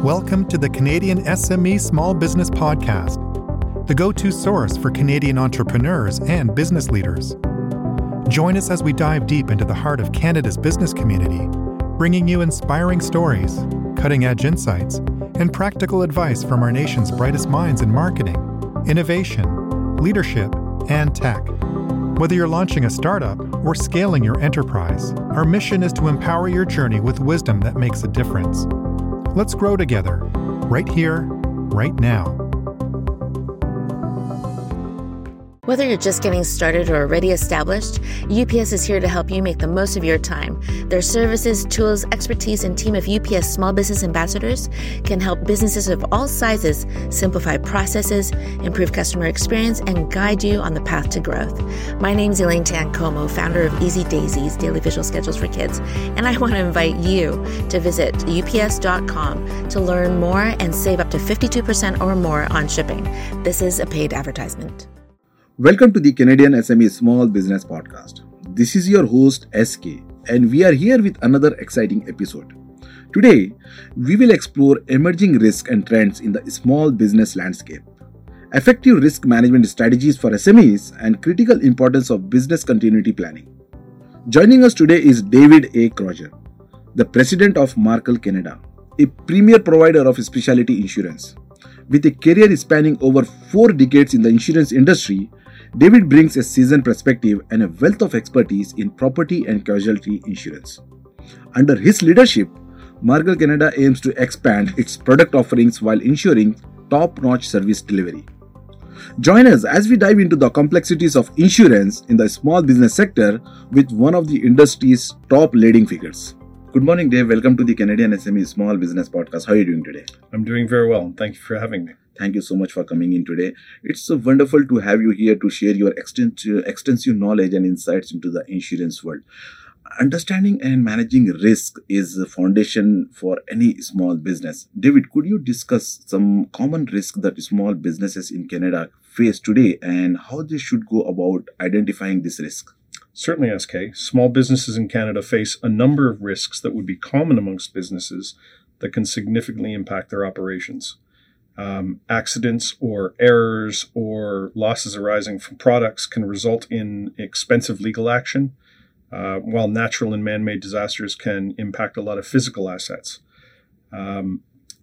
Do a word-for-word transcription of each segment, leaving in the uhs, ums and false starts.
Welcome to the Canadian S M E Small Business Podcast, the go-to source for Canadian entrepreneurs and business leaders. Join us as we dive deep into the heart of Canada's business community, bringing you inspiring stories, cutting-edge insights, and practical advice from our nation's brightest minds in marketing, innovation, leadership, and tech. Whether you're launching a startup or scaling your enterprise, our mission is to empower your journey with wisdom that makes a difference. Let's grow together, right here, right now. Whether you're just getting started or already established, U P S is here to help you make the most of your time. Their services, tools, expertise, and team of U P S small business ambassadors can help businesses of all sizes simplify processes, improve customer experience, and guide you on the path to growth. My name's Elaine Tancomo, founder of Easy Daisy's Daily Visual Schedules for Kids, and I want to invite you to visit U P S dot com to learn more and save up to fifty-two percent or more on shipping. This is a paid advertisement. Welcome to the Canadian S M E Small Business Podcast. This is your host S K, and we are here with another exciting episode. Today, we will explore emerging risks and trends in the small business landscape, effective risk management strategies for S M Es, and critical importance of business continuity planning. Joining us today is David A. Crozier, the president of Markel Canada, a premier provider of specialty insurance. With a career spanning over four decades in the insurance industry, David brings a seasoned perspective and a wealth of expertise in property and casualty insurance. Under his leadership, Markel Canada aims to expand its product offerings while ensuring top-notch service delivery. Join us as we dive into the complexities of insurance in the small business sector with one of the industry's top leading figures. Good morning, Dave. Welcome to the Canadian S M E Small Business Podcast. How are you doing today? I'm doing very well. Thank you for having me. Thank you so much for coming in today. It's so wonderful to have you here to share your extensive, extensive knowledge and insights into the insurance world. Understanding and managing risk is the foundation for any small business. David, could you discuss some common risks that small businesses in Canada face today and how they should go about identifying this risk? Certainly, S K. Small businesses in Canada face a number of risks that would be common amongst businesses that can significantly impact their operations. Um, accidents or errors or losses arising from products can result in expensive legal action, uh, while natural and man-made disasters can impact a lot of physical assets. Um,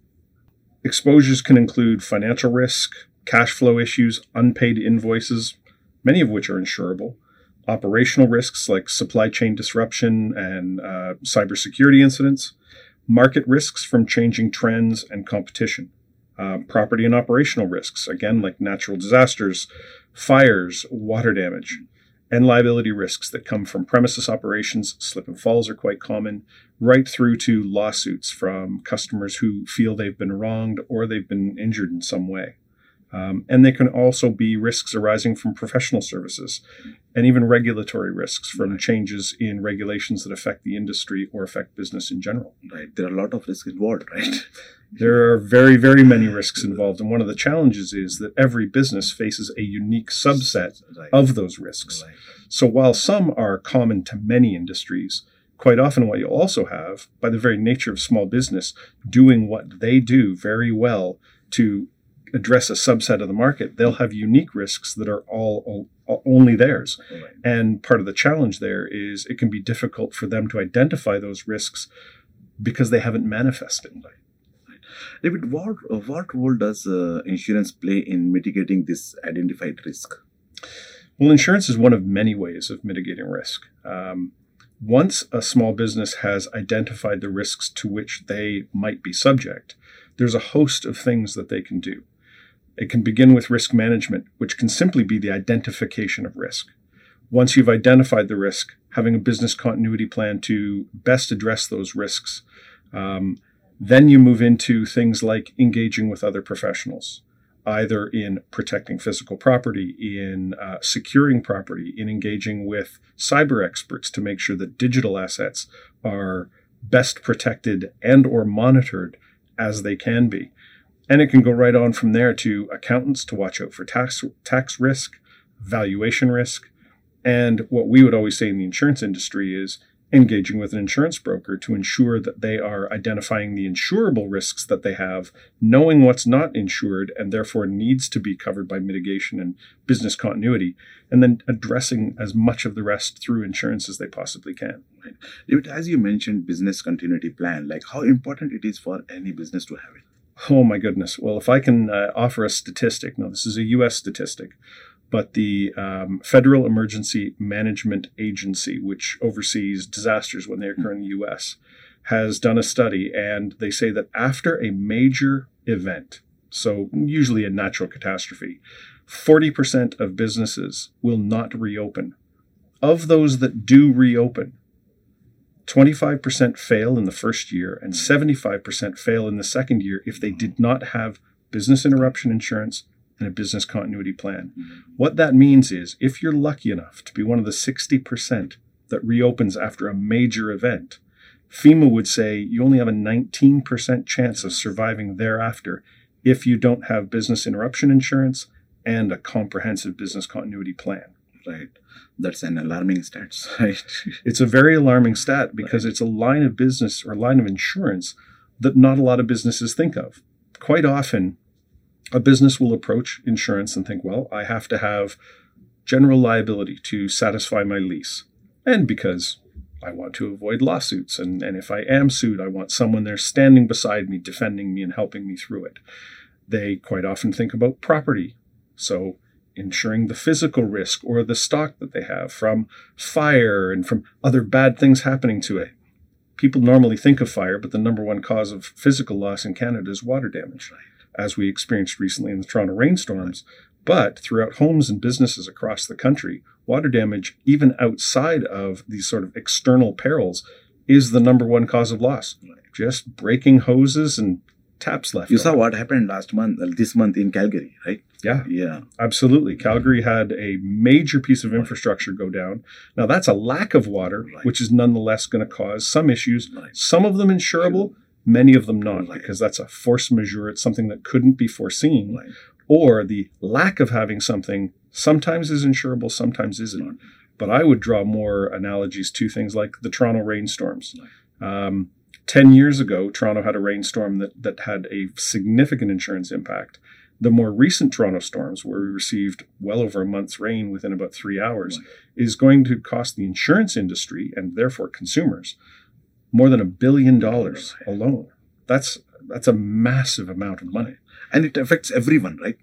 exposures can include financial risk, cash flow issues, unpaid invoices, many of which are insurable, operational risks like supply chain disruption and uh, cybersecurity incidents, market risks from changing trends and competition. Uh, property and operational risks, again, like natural disasters, fires, water damage, and liability risks that come from premises operations. Slip and falls are quite common, right through to lawsuits from customers who feel they've been wronged or they've been injured in some way. Um, and they can also be risks arising from professional services and even regulatory risks from changes in regulations that affect the industry or affect business in general. Right. There are a lot of risks involved, right? There are very, very many risks involved. And one of the challenges is that every business faces a unique subset right. of those risks. Right. So while some are common to many industries, quite often what you'll also have, by the very nature of small business, doing what they do very well to address a subset of the market, they'll have unique risks that are all, all only theirs. Right. And part of the challenge there is it can be difficult for them to identify those risks because they haven't manifested. Right. Right. David, what, what role does uh, insurance play in mitigating this identified risk? Well, insurance is one of many ways of mitigating risk. Um, once a small business has identified the risks to which they might be subject, there's a host of things that they can do. It can begin with risk management, which can simply be the identification of risk. Once you've identified the risk, having a business continuity plan to best address those risks. Um, then you move into things like engaging with other professionals, either in protecting physical property, in uh, securing property, in engaging with cyber experts to make sure that digital assets are best protected and or monitored as they can be. And it can go right on from there to accountants to watch out for tax tax risk, valuation risk. And what we would always say in the insurance industry is engaging with an insurance broker to ensure that they are identifying the insurable risks that they have, knowing what's not insured and therefore needs to be covered by mitigation and business continuity, and then addressing as much of the rest through insurance as they possibly can. Right. David, as you mentioned, business continuity plan, like how important it is for any business to have it. Oh my goodness. Well, if I can uh, offer a statistic, now this is a U S statistic, but the um, Federal Emergency Management Agency, which oversees disasters when they occur in the U S, has done a study, and they say that after a major event, so usually a natural catastrophe, forty percent of businesses will not reopen. Of those that do reopen, twenty-five percent fail in the first year and seventy-five percent fail in the second year if they did not have business interruption insurance and a business continuity plan. Mm-hmm. What that means is if you're lucky enough to be one of the sixty percent that reopens after a major event, FEMA would say you only have a nineteen percent chance of surviving thereafter if you don't have business interruption insurance and a comprehensive business continuity plan. Right. That's an alarming stat, right? It's a very alarming stat because right. It's a line of business or line of insurance that not a lot of businesses think of. Quite often, a business will approach insurance and think, well, I have to have general liability to satisfy my lease. And because I want to avoid lawsuits. And, and if I am sued, I want someone there standing beside me, defending me and helping me through it. They quite often think about property. So insuring the physical risk or the stock that they have from fire and from other bad things happening to it. People normally think of fire, but the number one cause of physical loss in Canada is water damage, as we experienced recently in the Toronto rainstorms. But throughout homes and businesses across the country, water damage, even outside of these sort of external perils, is the number one cause of loss. Just breaking hoses and taps left. You saw what happened last month, this month in Calgary, right? Yeah, yeah, absolutely. Calgary had a major piece of infrastructure go down. Now that's a lack of water, right. which is nonetheless going to cause some issues. Right. Some of them insurable, many of them not, right. because that's a force majeure. It's something that couldn't be foreseen. Right. Or the lack of having something sometimes is insurable, sometimes isn't. Right. But I would draw more analogies to things like the Toronto rainstorms. Right. Um, Ten years ago, Toronto had a rainstorm that, that had a significant insurance impact. The more recent Toronto storms, where we received well over a month's rain within about three hours, right. is going to cost the insurance industry and therefore consumers more than a billion dollars alone. That's that's a massive amount of money. And it affects everyone, right?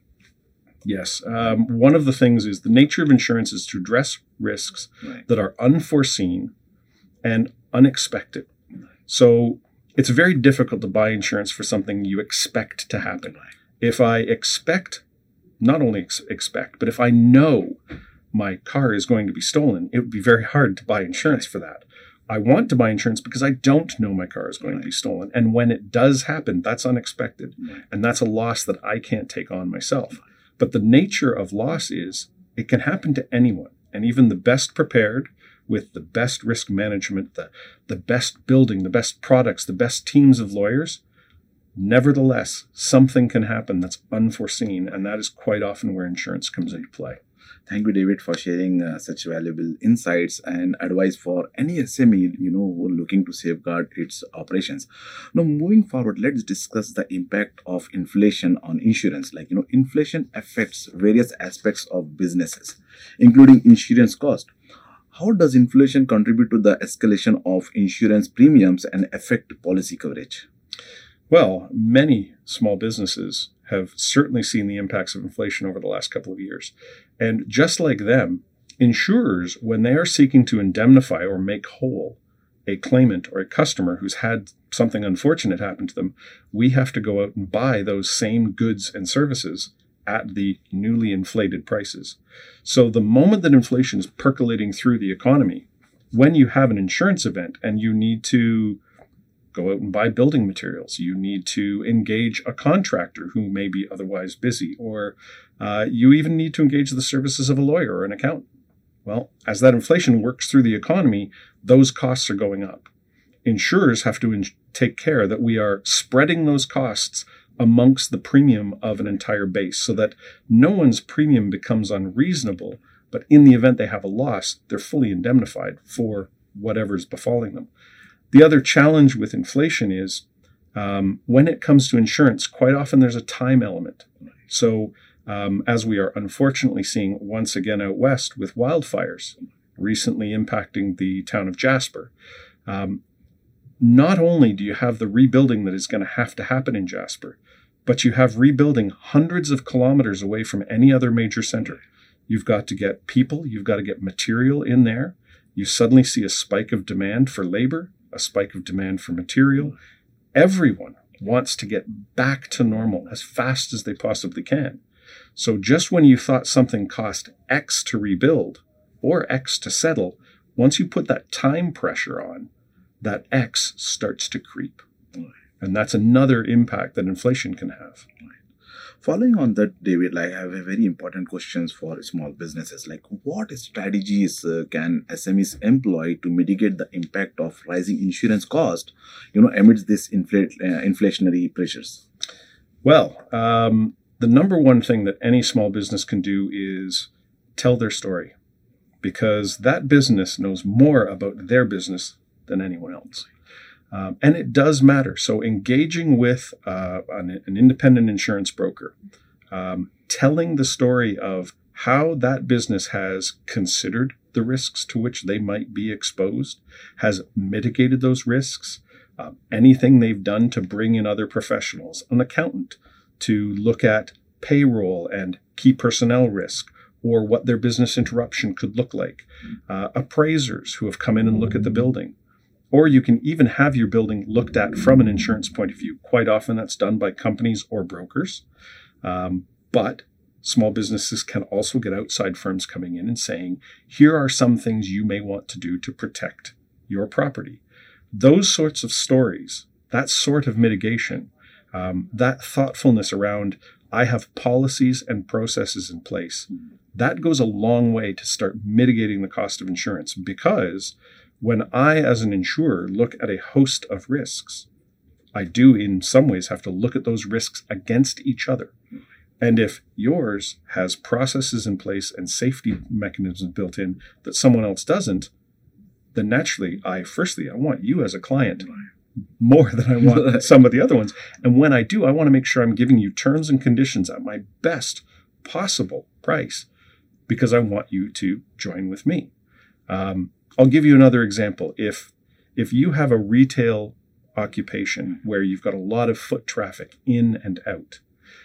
Yes. Um, one of the things is the nature of insurance is to address risks right. that are unforeseen and unexpected. So it's very difficult to buy insurance for something you expect to happen. If I expect, not only ex- expect, but if I know my car is going to be stolen, it would be very hard to buy insurance for that. I want to buy insurance because I don't know my car is going right. to be stolen. And when it does happen, that's unexpected. Right. And that's a loss that I can't take on myself. But the nature of loss is it can happen to anyone. And even the best prepared, with the best risk management, the, the best building, the best products, the best teams of lawyers, nevertheless, something can happen that's unforeseen, and that is quite often where insurance comes into play. Thank you, David, for sharing uh, such valuable insights and advice for any S M E, you know, who are looking to safeguard its operations. Now, moving forward, let's discuss the impact of inflation on insurance. Like, you know, inflation affects various aspects of businesses, including insurance cost. How does inflation contribute to the escalation of insurance premiums and affect policy coverage? Well, many small businesses have certainly seen the impacts of inflation over the last couple of years. And just like them, insurers, when they are seeking to indemnify or make whole a claimant or a customer who's had something unfortunate happen to them, we have to go out and buy those same goods and services at the newly inflated prices. So the moment that inflation is percolating through the economy, when you have an insurance event and you need to go out and buy building materials, you need to engage a contractor who may be otherwise busy, or uh, you even need to engage the services of a lawyer or an accountant. Well, as that inflation works through the economy, those costs are going up. Insurers have to in- take care that we are spreading those costs amongst the premium of an entire base so that no one's premium becomes unreasonable, but in the event they have a loss, they're fully indemnified for whatever's befalling them. The other challenge with inflation is um, when it comes to insurance, quite often there's a time element. So um, as we are unfortunately seeing once again out west with wildfires recently impacting the town of Jasper, um, not only do you have the rebuilding that is going to have to happen in Jasper, but you have rebuilding hundreds of kilometers away from any other major center. You've got to get people, you've got to get material in there. You suddenly see a spike of demand for labor, a spike of demand for material. Everyone wants to get back to normal as fast as they possibly can. So just when you thought something cost X to rebuild or X to settle, once you put that time pressure on, that X starts to creep. And that's another impact that inflation can have. Following on that, David, like I have a very important questions for small businesses. Like, what strategies uh, can S M Es employ to mitigate the impact of rising insurance cost, you know, amidst this infl- uh, inflationary pressures? Well, um, the number one thing that any small business can do is tell their story, because that business knows more about their business than anyone else. Um, and it does matter. So engaging with uh, an, an independent insurance broker, um, telling the story of how that business has considered the risks to which they might be exposed, has mitigated those risks, uh, anything they've done to bring in other professionals, an accountant to look at payroll and key personnel risk, or what their business interruption could look like, uh, appraisers who have come in and look at the building. Or you can even have your building looked at from an insurance point of view. Quite often that's done by companies or brokers. Um, but small businesses can also get outside firms coming in and saying, here are some things you may want to do to protect your property. Those sorts of stories, that sort of mitigation, um, that thoughtfulness around, I have policies and processes in place, that goes a long way to start mitigating the cost of insurance. Because when I, as an insurer, look at a host of risks, I do in some ways have to look at those risks against each other. And if yours has processes in place and safety mechanisms built in that someone else doesn't, then naturally, I firstly, I want you as a client more than I want some of the other ones. And when I do, I want to make sure I'm giving you terms and conditions at my best possible price, because I want you to join with me. Um, I'll give you another example. If if you have a retail occupation where you've got a lot of foot traffic in and out,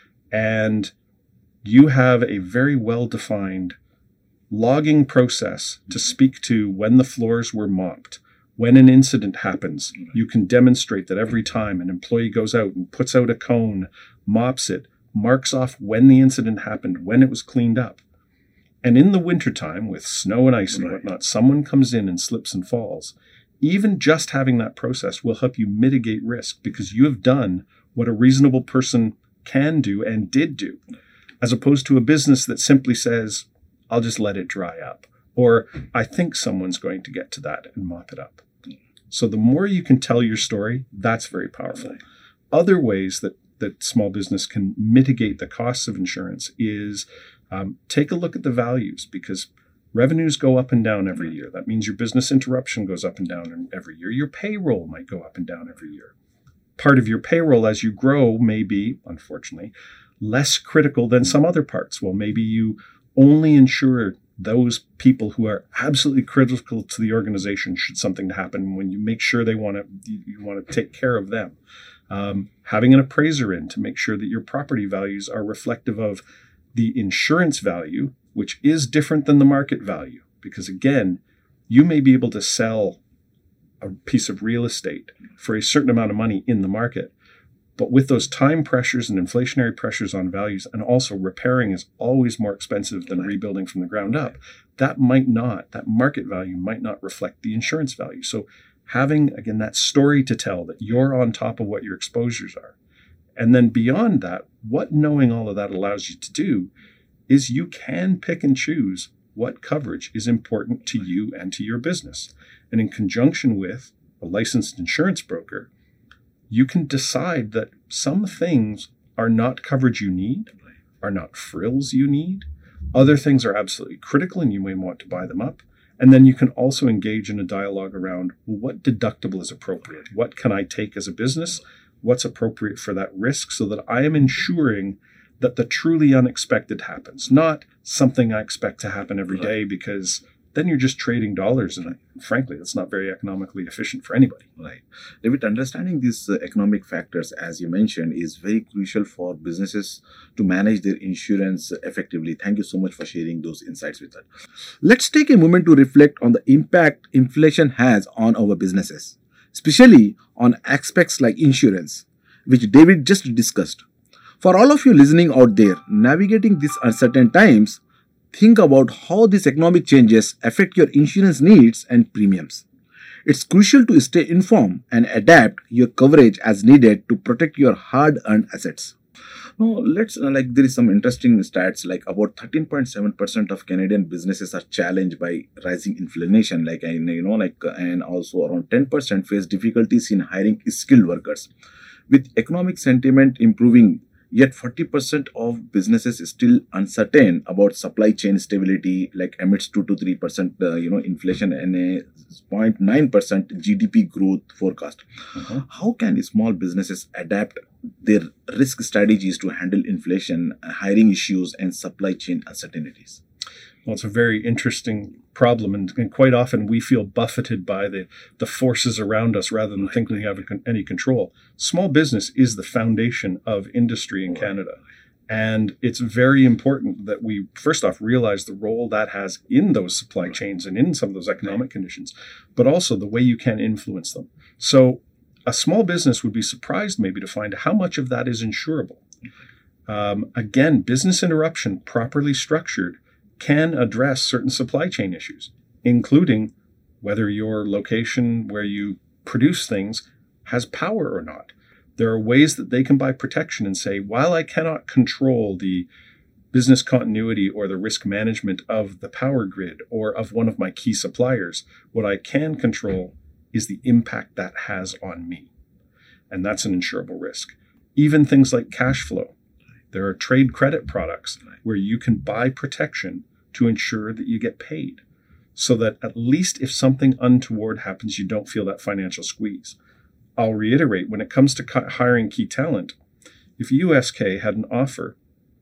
and you have a very well-defined logging process to speak to when the floors were mopped, when an incident happens, you can demonstrate that every time an employee goes out and puts out a cone, mops it, marks off when the incident happened, when it was cleaned up. And in the wintertime, with snow and ice and whatnot, someone comes in and slips and falls. Even just having that process will help you mitigate risk, because you have done what a reasonable person can do and did do, as opposed to a business that simply says, I'll just let it dry up, or I think someone's going to get to that and mop it up. So the more you can tell your story, that's very powerful. Other ways that, that small business can mitigate the costs of insurance is Um, take a look at the values, because revenues go up and down every year. That means your business interruption goes up and down every year. Your payroll might go up and down every year. Part of your payroll as you grow may be, unfortunately, less critical than some other parts. Well, maybe you only insure those people who are absolutely critical to the organization should something happen, when you make sure they want to, you want to take care of them. Um, having an appraiser in to make sure that your property values are reflective of the insurance value, which is different than the market value. Because again, you may be able to sell a piece of real estate for a certain amount of money in the market, but with those time pressures and inflationary pressures on values, and also repairing is always more expensive than rebuilding from the ground up, that might not, that market value might not reflect the insurance value. So having, again, that story to tell that you're on top of what your exposures are. And then beyond that, what knowing all of that allows you to do is you can pick and choose what coverage is important to you and to your business. And in conjunction with a licensed insurance broker, you can decide that some things are not coverage you need, are not frills you need. Other things are absolutely critical and you may want to buy them up. And then you can also engage in a dialogue around, well, what deductible is appropriate? What can I take as a business? What's appropriate for that risk so that I am ensuring that the truly unexpected happens, not something I expect to happen every day, because then you're just trading dollars. And frankly, that's not very economically efficient for anybody. Right. David, understanding these uh, economic factors, as you mentioned, is very crucial for businesses to manage their insurance effectively. Thank you so much for sharing those insights with us. Let's take a moment to reflect on the impact inflation has on our businesses, especially on aspects like insurance, which David just discussed. For all of you listening out there, navigating these uncertain times, think about how these economic changes affect your insurance needs and premiums. It's crucial to stay informed and adapt your coverage as needed to protect your hard-earned assets. Now, let's uh, like there is some interesting stats like about thirteen point seven percent of Canadian businesses are challenged by rising inflation, like you know, like uh, and also around ten percent face difficulties in hiring skilled workers. With economic sentiment improving, yet forty percent of businesses is still uncertain about supply chain stability, like amidst two to three percent uh, you know inflation and a zero point nine percent G D P growth forecast. Uh-huh. How can small businesses adapt their risk strategies to handle inflation, hiring issues, and supply chain uncertainties? Well, it's a very interesting problem, and, and quite often we feel buffeted by the, the forces around us rather than right, thinking we have any control. Small business is the foundation of industry in right. Canada. And it's very important that we, first off, realize the role that has in those supply chains and in some of those economic conditions, but also the way you can influence them. So a small business would be surprised maybe to find how much of that is insurable. Um, again, business interruption, properly structured, can address certain supply chain issues, including whether your location where you produce things has power or not. There are ways that they can buy protection and say, while I cannot control the business continuity or the risk management of the power grid or of one of my key suppliers, what I can control is the impact that has on me. And that's an insurable risk. Even things like cash flow. There are trade credit products where you can buy protection to ensure that you get paid, so that at least if something untoward happens, you don't feel that financial squeeze. I'll reiterate, when it comes to hiring key talent, if U S K had an offer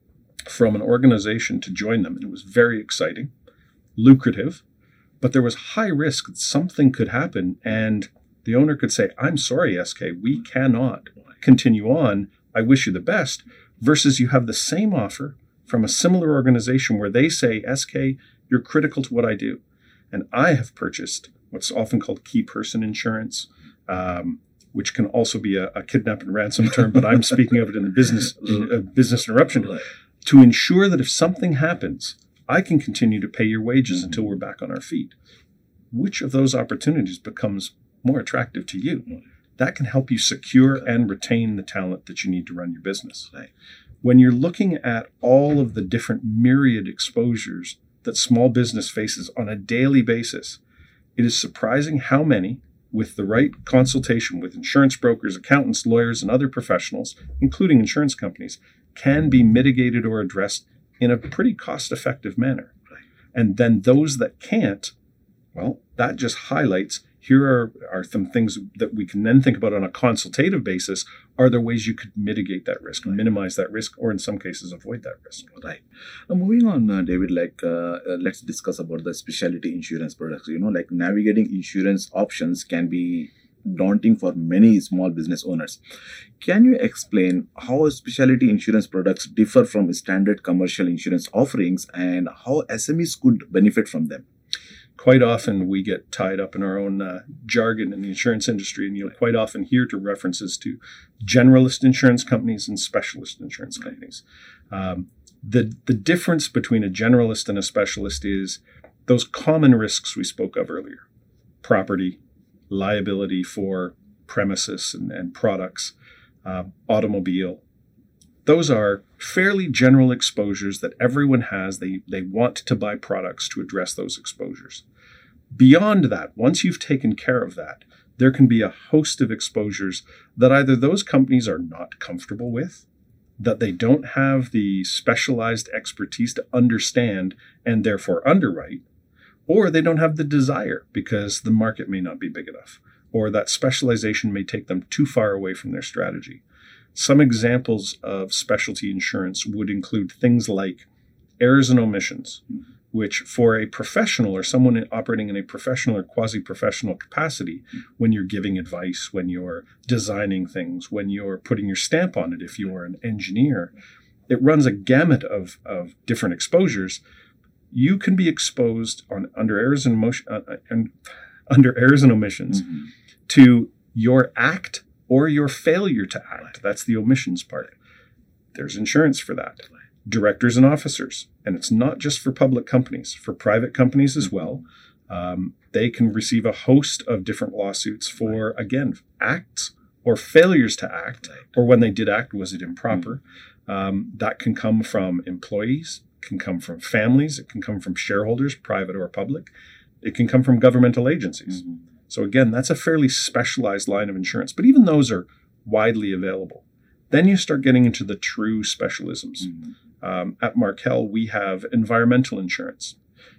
from an organization to join them, and it was very exciting, lucrative, but there was high risk that something could happen, and the owner could say, I'm sorry, S K, we cannot continue on. I wish you the best. Versus you have the same offer from a similar organization where they say, S K, you're critical to what I do. And I have purchased what's often called key person insurance, um, which can also be a, a kidnap and ransom term, but I'm speaking of it in the business uh, business interruption, to ensure that if something happens, I can continue to pay your wages mm-hmm. until we're back on our feet. Which of those opportunities becomes more attractive to you? That can help you secure and retain the talent that you need to run your business. Right. When you're looking at all of the different myriad exposures that small business faces on a daily basis, it is surprising how many, with the right consultation with insurance brokers, accountants, lawyers, and other professionals, including insurance companies, can be mitigated or addressed in a pretty cost-effective manner. Right. And then those that can't, well, that just highlights here are, are some things that we can then think about on a consultative basis. Are there ways you could mitigate that risk, right. minimize that risk, or in some cases avoid that risk? Right. Now, moving on, uh, David, like uh, uh, let's discuss about the specialty insurance products. You know, like navigating insurance options can be daunting for many small business owners. Can you explain how specialty insurance products differ from standard commercial insurance offerings and how S M Es could benefit from them? Quite often we get tied up in our own uh, jargon in the insurance industry, and you'll quite often hear to references to generalist insurance companies and specialist insurance companies. Um, the, the difference between a generalist and a specialist is those common risks we spoke of earlier: property, liability for premises and, and products, uh, automobile. Those are fairly general exposures that everyone has. They, they want to buy products to address those exposures. Beyond that, once you've taken care of that, there can be a host of exposures that either those companies are not comfortable with, that they don't have the specialized expertise to understand and therefore underwrite, or they don't have the desire because the market may not be big enough, or that specialization may take them too far away from their strategy. Some examples of specialty insurance would include things like errors and omissions, which for a professional or someone operating in a professional or quasi-professional capacity, when you're giving advice, when you're designing things, when you're putting your stamp on it, if you're an engineer, it runs a gamut of, of different exposures. You can be exposed on under errors and motion, uh, and under errors and omissions mm-hmm. to your act or your failure to act. That's the omissions part. There's insurance for that. Directors and officers. And it's not just for public companies, for private companies as well. Um, they can receive a host of different lawsuits for, again, acts or failures to act, or when they did act, was it improper? Mm-hmm. Um, that can come from employees, can come from families, it can come from shareholders, private or public. It can come from governmental agencies. Mm-hmm. So again, that's a fairly specialized line of insurance, but even those are widely available. Then you start getting into the true specialisms. Mm-hmm. Um, at Markel, we have environmental insurance.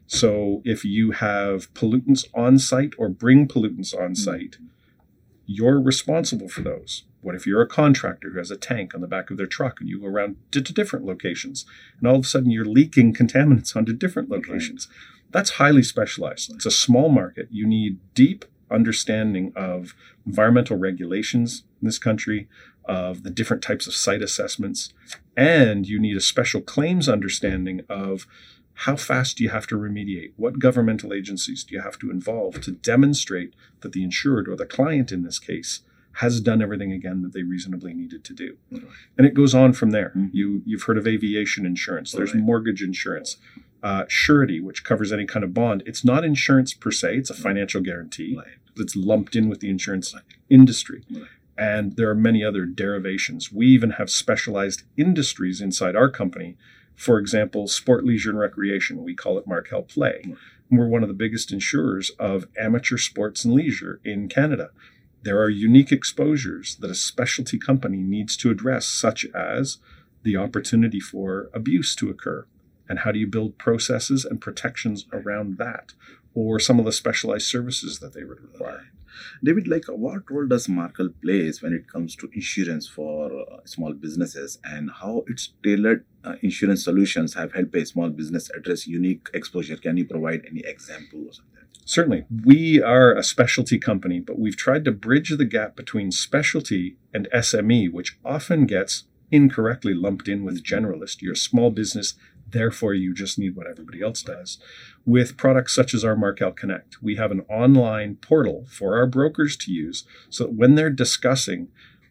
So if you have pollutants on site or bring pollutants on site, mm-hmm. you're responsible for those. What if you're a contractor who has a tank on the back of their truck and you go around to, to different locations and all of a sudden you're leaking contaminants onto different locations? Right. That's highly specialized. It's a small market. You need deep understanding of environmental regulations in this country, of the different types of site assessments, and you need a special claims understanding of how fast do you have to remediate? What governmental agencies do you have to involve to demonstrate that the insured, or the client in this case, has done everything again that they reasonably needed to do? Mm-hmm. And it goes on from there. Mm-hmm. You, you've heard of aviation insurance. There's right. mortgage insurance. Uh, surety, which covers any kind of bond. It's not insurance per se. It's a financial guarantee right. that's lumped in with the insurance right. industry. Right. And there are many other derivations. We even have specialized industries inside our company. For example, sport, leisure, and recreation. We call it Markel Play. Right. And we're one of the biggest insurers of amateur sports and leisure in Canada. There are unique exposures that a specialty company needs to address, such as the opportunity for abuse to occur. And how do you build processes and protections around that? Or some of the specialized services that they would require. David, like what role does Markel plays when it comes to insurance for uh, small businesses, and how its tailored uh, insurance solutions have helped a small business address unique exposure? Can you provide any example or something? Certainly. We are a specialty company, but we've tried to bridge the gap between specialty and S M E, which often gets incorrectly lumped in with generalist. You're a small business, therefore you just need what everybody else does. With products such as our Markel Connect, we have an online portal for our brokers to use so that when they're discussing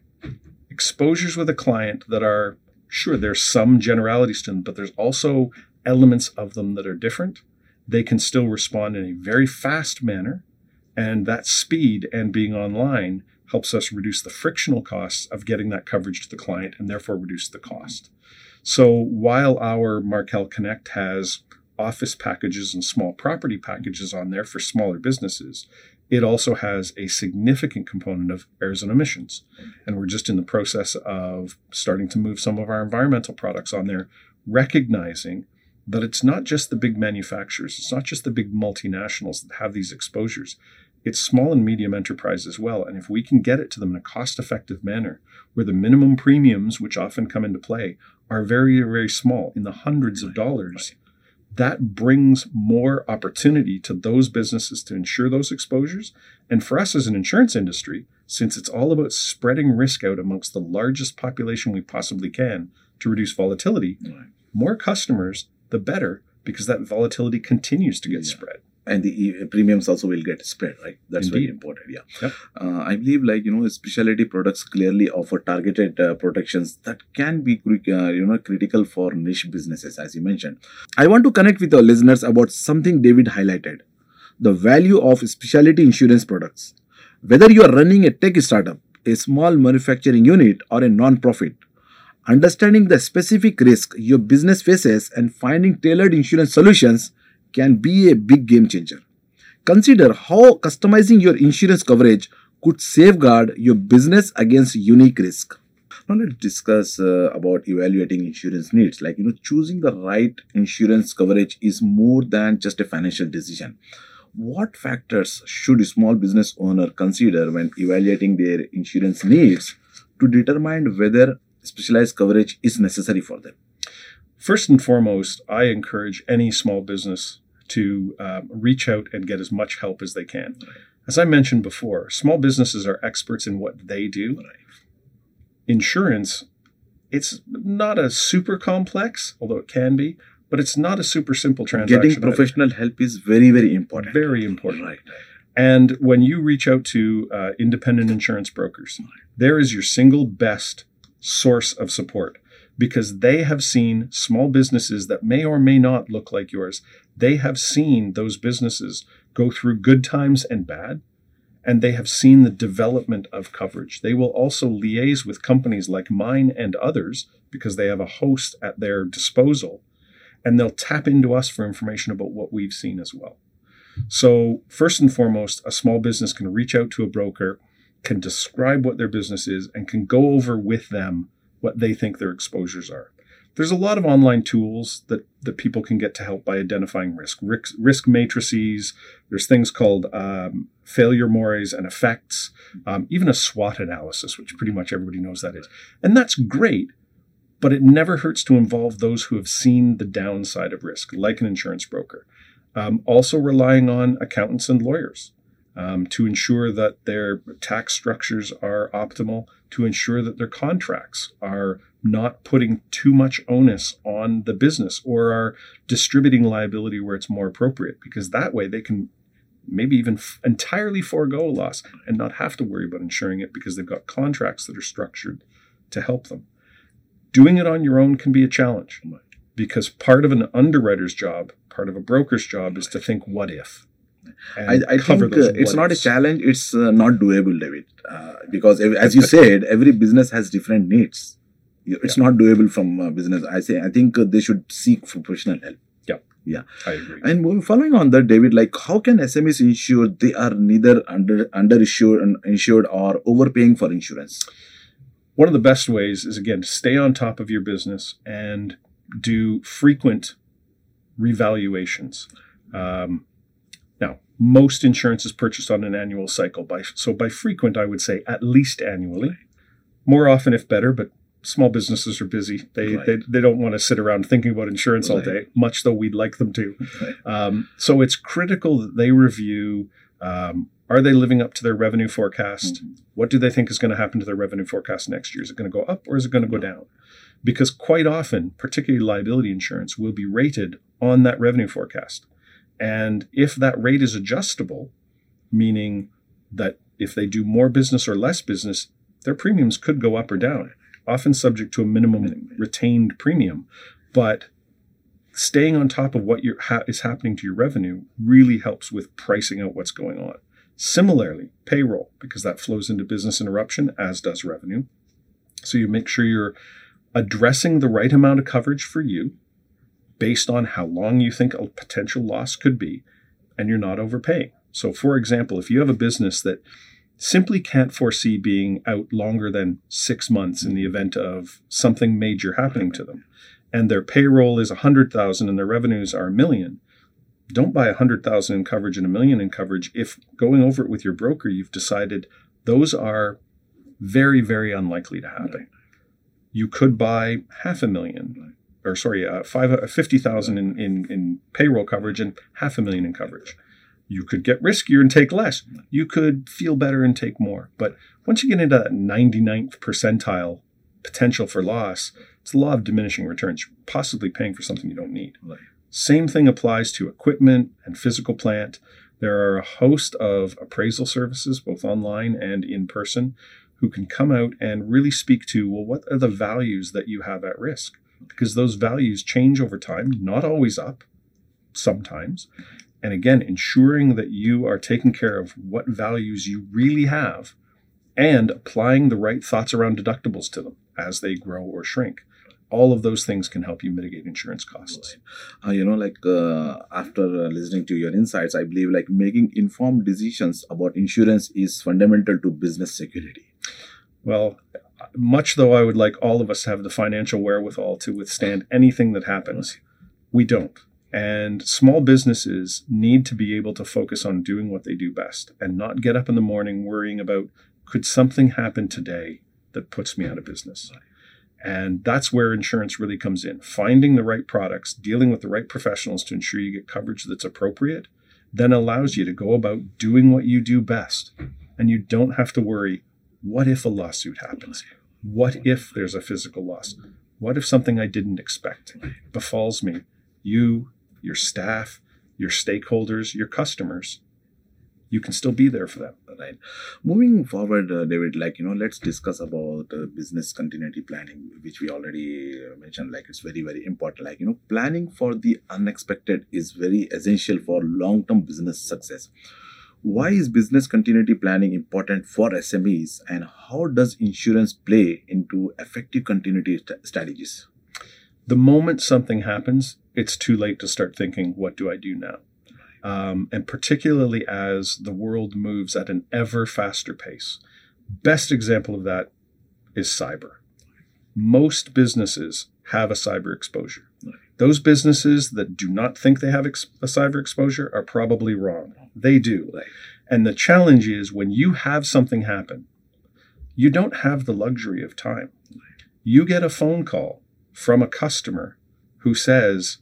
exposures with a client that are, sure, there's some generalities to them, but there's also elements of them that are different, they can still respond in a very fast manner. And that speed and being online helps us reduce the frictional costs of getting that coverage to the client and therefore reduce the cost. So while our Markel Connect has office packages and small property packages on there for smaller businesses, it also has a significant component of errors and omissions. And we're just in the process of starting to move some of our environmental products on there, recognizing that it's not just the big manufacturers, it's not just the big multinationals that have these exposures. It's small and medium enterprise as well. And if we can get it to them in a cost-effective manner, where the minimum premiums, which often come into play, are very, very small, in the hundreds of dollars, that brings more opportunity to those businesses to insure those exposures. And for us as an insurance industry, since it's all about spreading risk out amongst the largest population we possibly can to reduce volatility, right. more customers, the better, because that volatility continues to get yeah. spread. And the premiums also will get spread, right? That's Indeed. Very important, yeah. Yep. Uh, I believe, like, you know, specialty products clearly offer targeted uh, protections that can be, uh, you know, critical for niche businesses, as you mentioned. I want to connect with our listeners about something David highlighted, the value of specialty insurance products. Whether you are running a tech startup, a small manufacturing unit, or a non-profit, understanding the specific risk your business faces and finding tailored insurance solutions can be a big game changer. Consider how customizing your insurance coverage could safeguard your business against unique risk. Now let's discuss uh, about evaluating insurance needs. Like, you know, choosing the right insurance coverage is more than just a financial decision. What factors should a small business owner consider when evaluating their insurance needs to determine whether specialized coverage is necessary for them? First and foremost, I encourage any small business to um, reach out and get as much help as they can. Right. As I mentioned before, small businesses are experts in what they do. Right. Insurance, it's not a super complex, although it can be, but it's not a super simple transaction. Getting professional either. help is very, very important. Very important. Right. And when you reach out to uh, independent insurance brokers, right. there is your single best source of support, because they have seen small businesses that may or may not look like yours. They have seen those businesses go through good times and bad, and they have seen the development of coverage. They will also liaise with companies like mine and others because they have a host at their disposal, and they'll tap into us for information about what we've seen as well. So first and foremost, a small business can reach out to a broker, can describe what their business is, and can go over with them what they think their exposures are. There's a lot of online tools that, that people can get to help by identifying risk. Risk, risk matrices, there's things called um, failure mores and effects, um, even a SWOT analysis, which pretty much everybody knows that is. And that's great, but it never hurts to involve those who have seen the downside of risk, like an insurance broker. Um, also relying on accountants and lawyers um, to ensure that their tax structures are optimal, to ensure that their contracts are not putting too much onus on the business or are distributing liability where it's more appropriate, because that way they can maybe even f- entirely forego a loss and not have to worry about insuring it because they've got contracts that are structured to help them. Doing it on your own can be a challenge, because part of an underwriter's job, part of a broker's job is to think, what if? I, I think uh, it's not a challenge, it's uh, not doable, David. Uh, because as you said, every business has different needs. It's yeah. not doable from uh, business. I say, I think uh, they should seek professional help. Yeah. Yeah. I agree. And following on that, David, like how can S M Es ensure they are neither under underinsured insured or overpaying for insurance? One of the best ways is, again, to stay on top of your business and do frequent revaluations. Um, now, most insurance is purchased on an annual cycle. By so by frequent, I would say at least annually. More often if better, but small businesses are busy. They right. they, they don't want to sit around thinking about insurance right. all day, much though we'd like them to. Right. Um, so it's critical that they review, um, are they living up to their revenue forecast? Mm-hmm. What do they think is going to happen to their revenue forecast next year? Is it going to go up or is it going to go down? Because quite often, particularly liability insurance, will be rated on that revenue forecast. And if that rate is adjustable, meaning that if they do more business or less business, their premiums could go up or down, often subject to a minimum retained premium. But staying on top of what ha- is happening to your revenue really helps with pricing out what's going on. Similarly, payroll, because that flows into business interruption, as does revenue. So you make sure you're addressing the right amount of coverage for you based on how long you think a potential loss could be, and you're not overpaying. So for example, if you have a business that simply can't foresee being out longer than six months in the event of something major happening to them, and their payroll is one hundred thousand dollars and their revenues are a million, don't buy one hundred thousand dollars in coverage and a million in coverage if going over it with your broker, you've decided those are very, very unlikely to happen. You could buy half a million, or sorry, uh, five, uh, fifty thousand in, in, in payroll coverage and half a million in coverage. You could get riskier and take less. You could feel better and take more. But once you get into that ninety-ninth percentile potential for loss, it's the law of diminishing returns. You're possibly paying for something you don't need. Right. Same thing applies to equipment and physical plant. There are a host of appraisal services, both online and in person, who can come out and really speak to, well, what are the values that you have at risk? Because those values change over time, not always up, sometimes. And again, ensuring that you are taking care of what values you really have and applying the right thoughts around deductibles to them as they grow or shrink. All of those things can help you mitigate insurance costs. Right. Uh, you know, like uh, after uh, listening to your insights, I believe like making informed decisions about insurance is fundamental to business security. Well, much though I would like all of us to have the financial wherewithal to withstand anything that happens, we don't. And small businesses need to be able to focus on doing what they do best and not get up in the morning worrying about, could something happen today that puts me out of business? And that's where insurance really comes in. Finding the right products, dealing with the right professionals to ensure you get coverage that's appropriate, then allows you to go about doing what you do best. And you don't have to worry, what if a lawsuit happens? What if there's a physical loss? What if something I didn't expect befalls me? You, your staff, your stakeholders, your customers, you can still be there for them. Right. Moving forward, uh, David, like, you know, let's discuss about uh, business continuity planning, which we already uh, mentioned, like it's very, very important. Like, you know, planning for the unexpected is very essential for long-term business success. Why is business continuity planning important for S M Es, and how does insurance play into effective continuity st- strategies? The moment something happens, it's too late to start thinking, what do I do now? Um, and particularly as the world moves at an ever faster pace. Best example of that is cyber. Most businesses have a cyber exposure. Those businesses that do not think they have ex- a cyber exposure are probably wrong. They do. And the challenge is when you have something happen, you don't have the luxury of time. You get a phone call from a customer who says,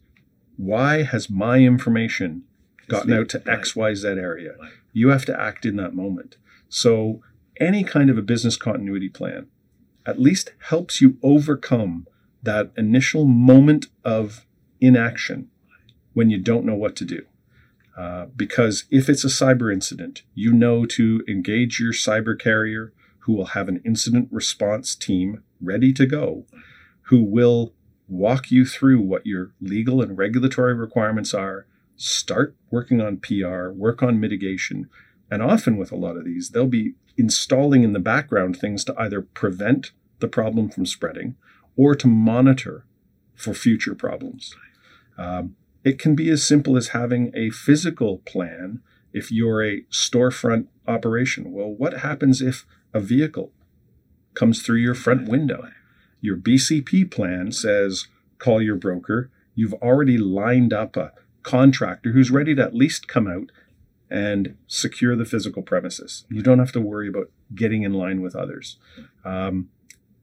why has my information gotten out to X Y Z area? You have to act in that moment. So any kind of a business continuity plan at least helps you overcome that initial moment of inaction when you don't know what to do. Uh, because if it's a cyber incident, you know to engage your cyber carrier, who will have an incident response team ready to go, who will walk you through what your legal and regulatory requirements are, start working on P R, work on mitigation. And often with a lot of these, they'll be installing in the background things to either prevent the problem from spreading or to monitor for future problems. Um, it can be as simple as having a physical plan if you're a storefront operation. Well, what happens if a vehicle comes through your front window? Your B C P plan says, call your broker. You've already lined up a contractor who's ready to at least come out and secure the physical premises. You don't have to worry about getting in line with others. Um,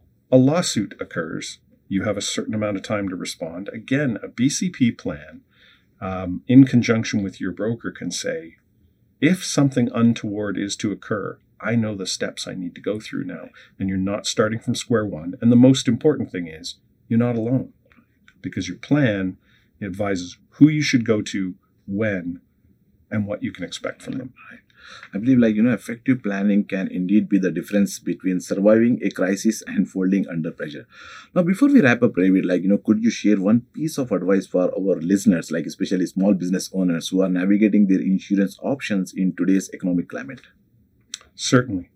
a lawsuit occurs. You have a certain amount of time to respond. Again, a B C P plan um, in conjunction with your broker can say, if something untoward is to occur, I know the steps I need to go through now. And you're not starting from square one. And the most important thing is you're not alone, because your plan advises who you should go to, when, and what you can expect from them. I believe, like, you know, effective planning can indeed be the difference between surviving a crisis and folding under pressure. Now, before we wrap up, David, like, you know, could you share one piece of advice for our listeners, like especially small business owners who are navigating their insurance options in today's economic climate? Certainly.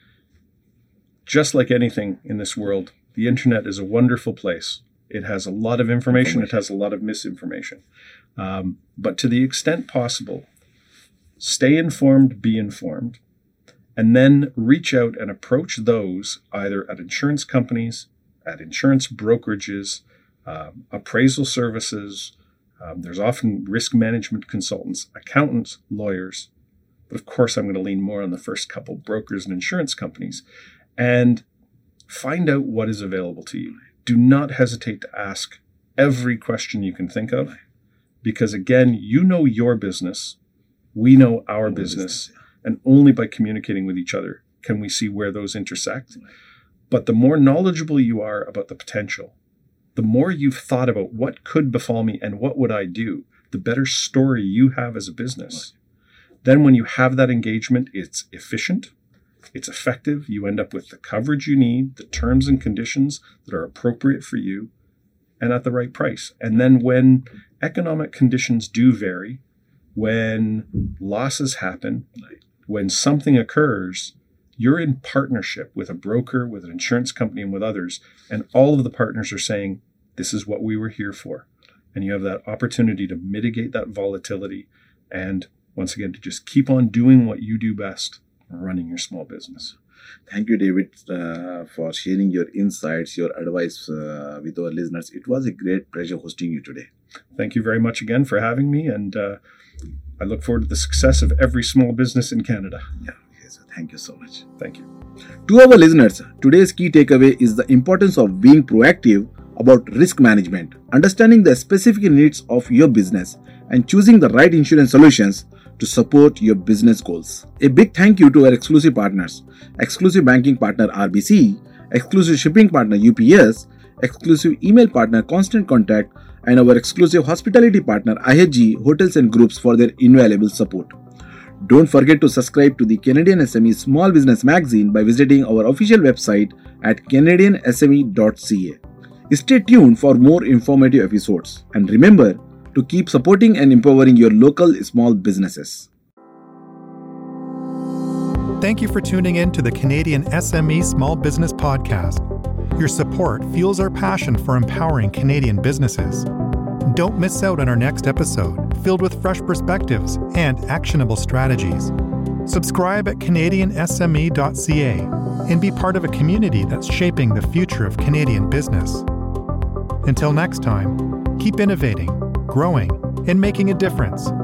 Just like anything in this world, the internet is a wonderful place. It has a lot of information. It has a lot of misinformation. Um, but to the extent possible, stay informed, be informed, and then reach out and approach those either at insurance companies, at insurance brokerages, um, appraisal services. Um, there's often risk management consultants, accountants, lawyers. But of course, I'm going to lean more on the first couple, brokers and insurance companies, and find out what is available to you. Do not hesitate to ask every question you can think of, because again, you know your business, we know our business, and only by communicating with each other can we see where those intersect. But the more knowledgeable you are about the potential, the more you've thought about what could befall me and what would I do, the better story you have as a business. Then when you have that engagement, it's efficient, it's effective, you end up with the coverage you need, the terms and conditions that are appropriate for you, and at the right price. And then when economic conditions do vary, when losses happen, when something occurs, you're in partnership with a broker, with an insurance company, and with others, and all of the partners are saying, this is what we were here for. And you have that opportunity to mitigate that volatility and, once again, to just keep on doing what you do best, running your small business. Thank you, David, uh, for sharing your insights, your advice uh, with our listeners. It was a great pleasure hosting you today. Thank you very much again for having me, and uh, I look forward to the success of every small business in Canada. Yeah, okay, so thank you so much. Thank you. To our listeners, today's key takeaway is the importance of being proactive about risk management, understanding the specific needs of your business, and choosing the right insurance solutions to support your business goals. A big thank you to our exclusive partners, exclusive banking partner R B C, exclusive shipping partner U P S, exclusive email partner Constant Contact, and our exclusive hospitality partner I H G Hotels and Groups for their invaluable support. Don't forget to subscribe to the Canadian S M E Small Business Magazine by visiting our official website at canadian s m e dot c a. Stay tuned for more informative episodes, and remember to keep supporting and empowering your local small businesses. Thank you for tuning in to the Canadian S M E Small Business Podcast. Your support fuels our passion for empowering Canadian businesses. Don't miss out on our next episode, filled with fresh perspectives and actionable strategies. Subscribe at canadian s m e dot c a and be part of a community that's shaping the future of Canadian business. Until next time, keep innovating, growing, and making a difference.